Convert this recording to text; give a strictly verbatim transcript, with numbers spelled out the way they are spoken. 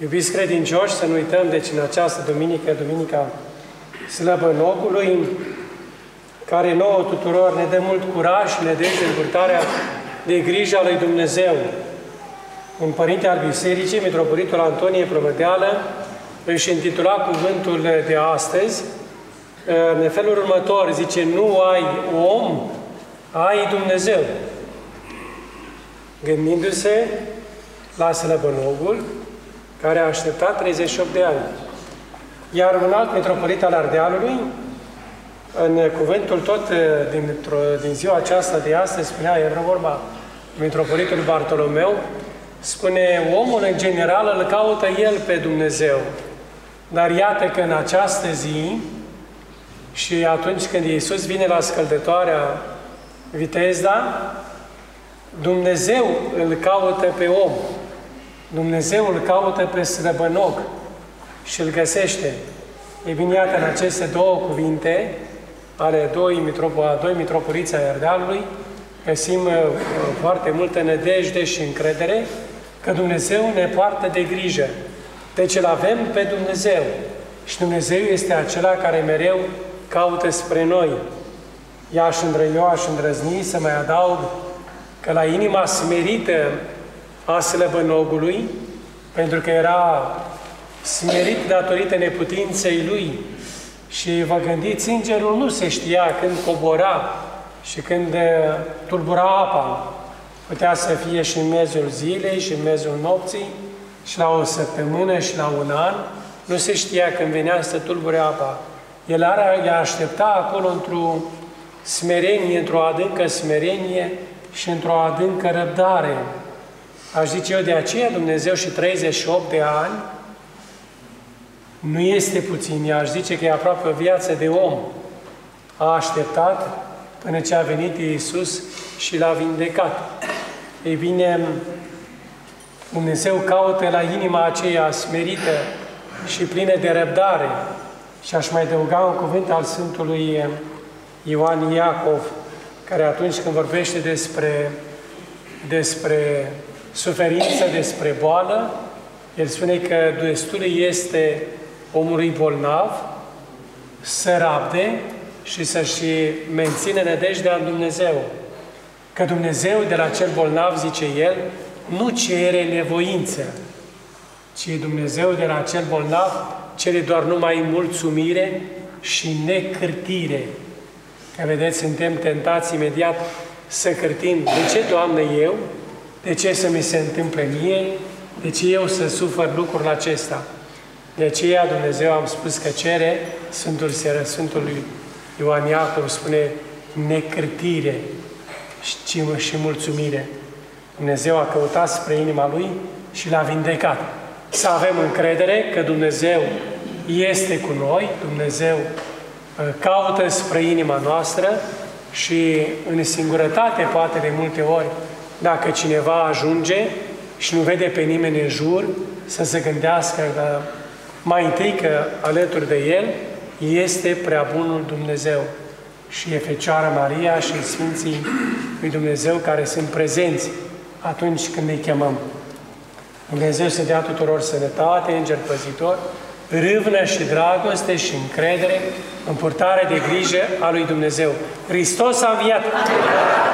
Iubiți credincioși, să nu uităm, deci în această duminică, Duminica Slăbănogului, care nouă tuturor ne dă mult curaj și ne dă în purtarea de grijă a lui Dumnezeu. Un părinte al Bisericii, Mitropolitul Antonie Plămădeală, își intitula cuvântul de astăzi în felul următor, zice: nu ai om, ai Dumnezeu. Gândindu-se la Slăbănogul, care a așteptat treizeci și opt de ani. Iar un alt mitropolit al Ardealului, în cuvântul tot din, din ziua aceasta de astăzi, spunea, era vorba mitropolitul Bartolomeu, spune, omul în general îl caută el pe Dumnezeu. Dar iată că în această zi și atunci când Iisus vine la scăldătoarea Vitezda, Dumnezeu îl caută pe om. Dumnezeu îl caută pe Slăbănog și îl găsește. E bine, iată, în aceste două cuvinte ale doi, mitropo, a doi mitropoliți ai Ardealului, găsim uh, foarte multă nădejde și încredere că Dumnezeu ne poartă de grijă. Deci îl avem pe Dumnezeu. Și Dumnezeu este acela care mereu caută spre noi. I-aș îndrăzni, eu aș îndrăzni să mai adaug că la inima smerită a Slăbănogului, pentru că era smerit datorită neputinței lui, și vă gândiți, îngerul nu se știa când cobora și când tulbura apa. Putea să fie și în mezul zilei, și în mezul nopții, și la o săptămână, și la un an. Nu se știa când venea să tulbure apa. El a aștepta acolo într-o smerenie, într-o adâncă smerenie și într-o adâncă răbdare. Aș zice eu, de aceea Dumnezeu și treizeci și opt de ani nu este puțin, aș zice că e aproape o viață de om. A așteptat până ce a venit Iisus și l-a vindecat. Ei bine, Dumnezeu caută la inima aceea smerită și plină de răbdare. Și aș mai adăuga un cuvânt al Sfântului Ioan Iacov, care atunci când vorbește despre, despre suferință, despre boală, el spune că destul este omului bolnav să rabde și să-și menține nădejdea în Dumnezeu. Că Dumnezeu de la cel bolnav, zice el, nu cere nevoință, ci Dumnezeu de la cel bolnav cere doar numai mulțumire și necârtire. Că vedeți, suntem tentați imediat să cârtim. De ce, Doamne, eu? De ce să mi se întâmple mie? De ce eu să sufăr lucrul acesta? De aceea Dumnezeu, am spus că cere, Sfântul Seară, Sfântul Ioan Iacov spune necârtire și, și mulțumire. Dumnezeu a căutat spre inima Lui și l-a vindecat. Să avem încredere că Dumnezeu este cu noi, Dumnezeu caută spre inima noastră și în singurătate, poate de multe ori, dacă cineva ajunge și nu vede pe nimeni în jur, să se gândească că mai întâi că alături de el este prea bunul Dumnezeu și e Fecioara Maria și Sfinții lui Dumnezeu care sunt prezenți atunci când îi chemăm. Dumnezeu să dea tuturor sănătate, înger păzitor, râvnă și dragoste și încredere în purtare de grijă a lui Dumnezeu. Hristos a înviat!